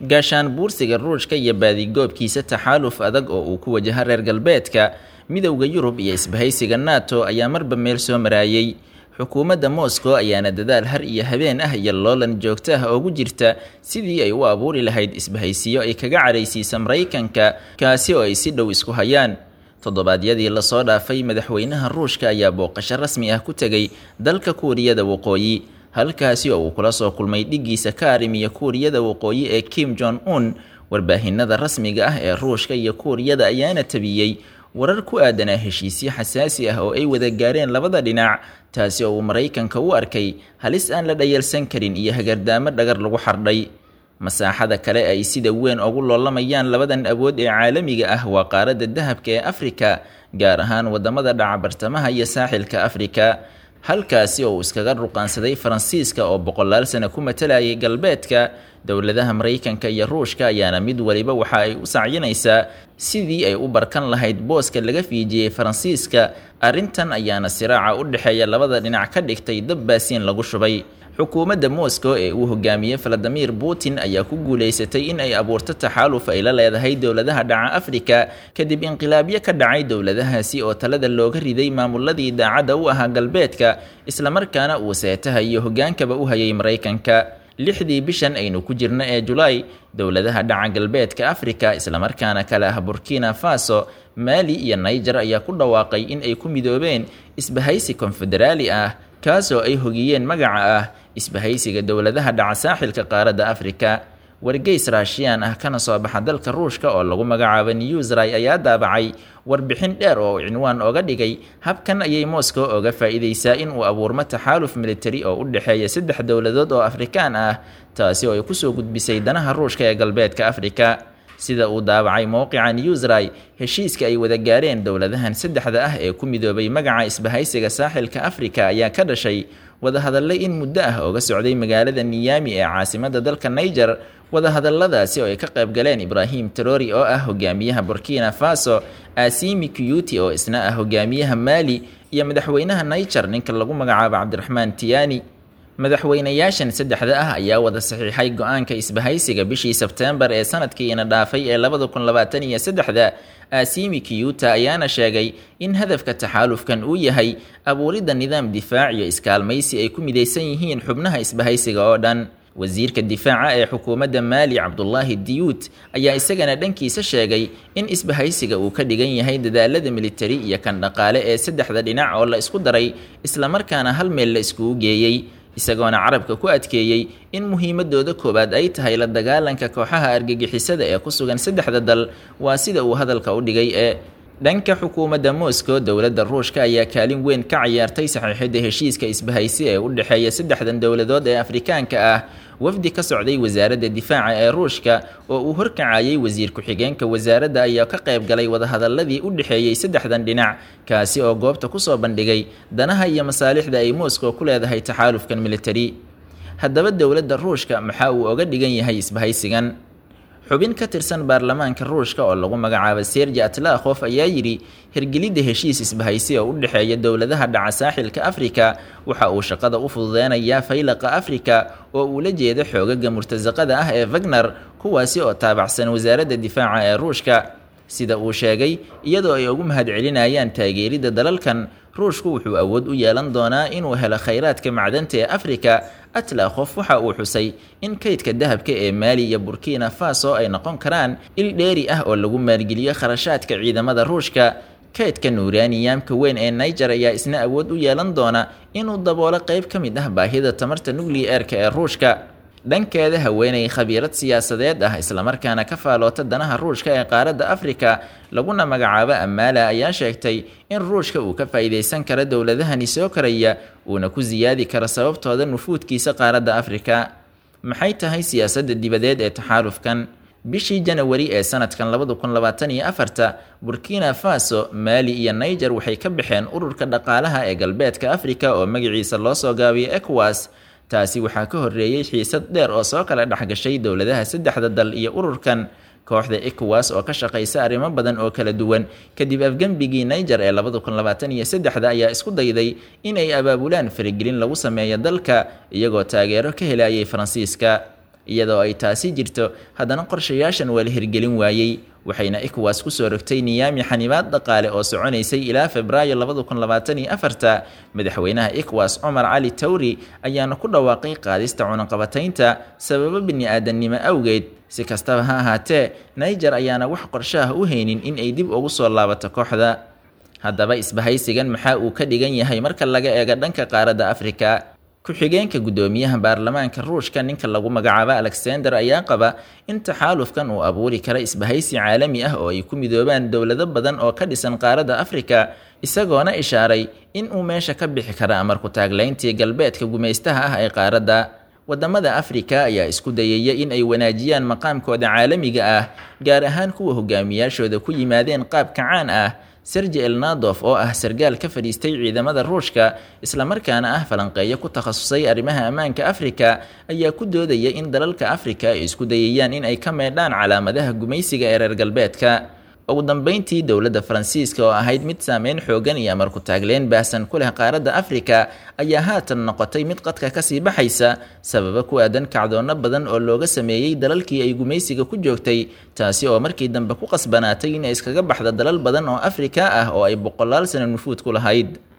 gaashaan buursiga ruushka iyo baadigoobkiisa taxaaluf adag oo uu ku wajaha reer galbeedka midowda Yurub iyo isbahaysiga NATO ayaa marba meel soo maraayay. xukuumadda Moscow ayaana dadaal har iyo habeen ah iyo loolan joogto ah ugu jirta sidii ay u abuuri lahayd isbahaysiyo ay kaga caraysiisa Mareykanka kaasi oo ay si dhow isku hayaan. toddobaadyadii la soo dhaafay madaxweynaha Ruushka ayaa booqasho rasmi ah ku tagay dalka Kuuriyada Waqooyi, halkaasi oo uu kula soo kulmay dhigiisa ka arrimiya Kuuriyada Waqooyi ee Kim Jong-un. warbaahinada rasmiga ah ee Ruushka iyo Kuuriyada ayaana tabiyay warar ku aadanaa heshiisyo xasaasi ah oo ay wada gaareen labada dhinac, taasi oo uu Mareykanka u arkay halis aan la dhayalsan karin iyo hagardaamo dhagar lagu xardhay. masaaxada kale ay sida weyn ugu loolamayaan labadan awood ee caalamiga ah waa qaaradda dahabka ee Afrika, gaar ahaan wadamada dhaca bartamaha iyo saaxilka Afrika, halkaasi oo iskaga ruqaansaday Faransiiska oo boqolaal sano ku matalayay galbeedka. dowladaha Mareykanka iyo Ruushka ayaana mid waliba waxa ay u sacyinaysaa sidii ay u barkan lahayd booska laga fiijiyay Faransiiska. arrintan ayaana siraaca u dhaxeeya labada dhinac ka dhigtay dabbaasiin lagu shubay. xukuumadda Moscow ee uu hogaamiyey Vladimir Putin ayaa ku guuleysatay in ay abuurto taxaaluf ay la leedahay dowladaha dhaca Afrika kadib inqilaabyo ka dhacay dowladahaasi oo talada looga riday maamuladii daacadda u ahaa galbeedka, isla markaana uu seetaha iyo hogaankaba u hayay Mareykanka. 6dii bishan aynu ku jirno ee Julaay, dowladaha dhaca galbeedka Afrika isla markaana kala ah Burkina Faso, Mali iyo Niger ayaa ku dhawaaqay in ay ku midoobeen isbahaysi konfederaali ah kaasoo ay hogiyeen magaca ah isbahaysiga dowladaha dhaca saaxilka qaaradda Afrika. wargeys Raashiyaan ah kana soo baxa dalka Ruushka oo lagu magacaabo Newsray ayaa daabacay warbixin dheer oo cinwaan oga dhigay habkan ayay Moscow oga faa'iideysaa in uu abuurmo taxaaluf military oo u dhaxeeya 3 dowladood oo Afrikaan ah, taasi oo ay ku soo gudbisay danaha Ruushka ee galbeedka Afrika. sida uu daabacay mowqica Newsray, heshiiska ay wada gaareen dowladahan 3 ah ee ku midoobay magaca isbahaysiga saaxilka Afrika ayaa ka dhashay wadahadallo in muddo ah uga socday magaalada Niamey ee caasimadda dalka Niger. wadahadalladaasi oo ay ka qayb galeen Ibrahim Traoré oo ah hogaamiyaha Burkina Faso, Assimi Goïta oo isna ah hogaamiyaha Mali, iyo madaxweynaha Niger ninka lagu magacaabo Abdiraxmaan Tiani. madaxweynayaashan 3 ah ayaa wada saxiixay go'aanka isbahaysiga bishii Sebtembar ee sanadkiina dhaafay ee 2023. Assimi Goïta ayaana sheegay in hadafka taxaalufkan uu yahay abuuridda nidaam difaac iyo iskaalmaysi ay ku midaysan yihiin xubnaha isbahaysiga oo dhan. wasiirka difaaca ee xukuumadda Mali Abdullahi Diout ayaa isagana dhankiisa sheegay in isbahaysiga uu ka dhigan yahay dadaalada military iyo kan dhaqaale ee 3 dhinac oo la isku daray isla markaana hal meel la isku geeyay, isagoona carabka ku adkeeyay in muhiimadooda koobaad ay tahay la dagaalanka kooxaha argagixisada ee ku sugan 3 dal. waa sida uu hadalka u dhigay ee dhanka xukuumadda Moscow, dowladda Ruushka ayaa kaalin weyn ka ciyaartay saxiixidda heshiiska isbahaysi ee u dhaxeeya 3 dowladood ee Afrikaanka ah. wafdi ka socday wasaaradda difaaca ee Ruushka oo uu horkacayay wasiir ku-xigeenka wasaaradda ayaa ka qayb galay wadahadaladii u dhaxeeyay 3 dhinac, kaasi oo goobta ku soo bandhigay danaha iyo masaalixda ay Moscow ku leedahay taxaalufkan military. haddaba dowladda Ruushka maxaa uu uga dhigan yahay isbahaysigan? xubin ka tirsan baarlamaanka Ruushka oo lagu magacaabo Sergey Atlakhov ayaa yiri hirgelidda heshiis isbahaysi oo u dhaxeeya dowladaha dhaca saaxilka Afrika waxa uu shaqada u fududeynayaa faylaqa Afrika oo uu la jeedo xoogaga murtazaqada ah ee Wagner, kuwaasi oo taabacsan wasaaradda difaaca ee Ruushka. sida uu sheegay, iyadoo ay ugu mahadcelinayaan taageeridda dalalkan, Ruushku wuxuu awood u yeelan doonaa inuu helo khayraadka macdanta ee Afrika. Atlakhov waxa uu xusay in kaydka dahabka ee Mali iyo Burkina Faso ay noqon karaan il dheeri ah oo lagu maalgeliyo kharashaadka ciidamada Ruushka. kaydka nuuraaniyamka weyn ee Niger ayaa isna awood u yeelan doona inuu daboolo qayb ka mid ah baahida tamarta nuclear-ka ee Ruushka. dhankeeda haweeney khabiirad siyaasadeed ah isla markaana ka faaloota danaha Ruushka ee qaaradda Afrika laguna magacaabo Amala ayaa sheegtay in Ruushka uu ka faa'iideysan karo dowladahani soo koraya uuna ku ziyaadi karo sababtooda nufuudkiisa qaaradda Afrika. maxay tahay siyaasadda dibadeed ee taxaalufkan? bishii Janawari ee sanadkan 2024, Burkina Faso, Mali iyo Niger waxay ka baxeen ururka dhaqaalaha ee galbeedka Afrika oo magaciisa loo soo gaabiyay ECOWAS. taasi waxaa ka horeeyay xiisad dheer oo soo kala dhaxgashay dowladaha 3 dal iyo ururkan. kooxda ECOWAS oo ka shaqeysa arrimo badan oo kala duwan kadib afgambigii Niger ee 2023 ayaa isku dayday in ay abaabulaan faragelin lagu sameeyo dalka iyagoo taageero ka helayay Faransiiska. iyadoo ay taasi jirto haddana qorshayaashan waa la hirgelin waayey, waxayna ECOWAS ku soo rogtay niyaami xanibaad dhaqaale oo soconaysay ilaa Febraayo 2024. Madaxweynaha ECOWAS Omar Cali Tawri ayaana ku dhawaaqay qaadista cunaqabataynta sababo bini'aadanimo awgeed. Si kastaba ha ahaatee, Niger ayaana wax qorshe ah u haynin in ay dib ugu soo laabato kooxda. Haddaba isbahaysigan maxaa uu ka dhigan yahay marka laga eego dhanka qaaradda Afrika? Ku-xigeenka gudoomiyaha baarlamaanka Ruushka ninka lagu magacaabo Alexander ayaa qaba in taxaalufkan uu abuuri kara isbahaysi caalami ah oo ay ku midoobaan dowlado badan oo ka dhisan qaaradda Afrika, isagoona ishaaray in uu meesha ka bixi kara amar ku taaglayntii galbeedka gumaystaha ah ee qaaradda. Wadamada Afrika ayaa isku dayaya in ay wanaajiyaan maqaamkooda caalamiga ah, gaar ahaan kuwa hogaamiyaashooda ku yimaadeen qaab kacaan ah. Sergey Elnadov oo ah sargaal ka fadhiistay ciidamada Ruushka isla markaana ah falanqeeyo ku takhasusay arrimaha ammaanka Afrika ayaa ku doodaya in dalalka Afrika ay isku dayayaan in ay ka meedhaan calaamadaha gumaysiga ee reer galbeedka. Ugu dambeyntii, dowladda Faransiiska oo ahayd mid saameyn xoogan iyo amar ku taagleen baahsan ku leh qaaradda Afrika ayaa haatan noqotay mid qadka ka sii baxaysa sababa ku aadan kacdoonno badan oo looga sameeyey dalalkii ay gumaysiga ku joogtay, taasi oo markii dambe ku qasbanaatay inay iskaga baxda dalal badan oo Afrika ah oo ay boqolaal sano nufuud ku lahayd.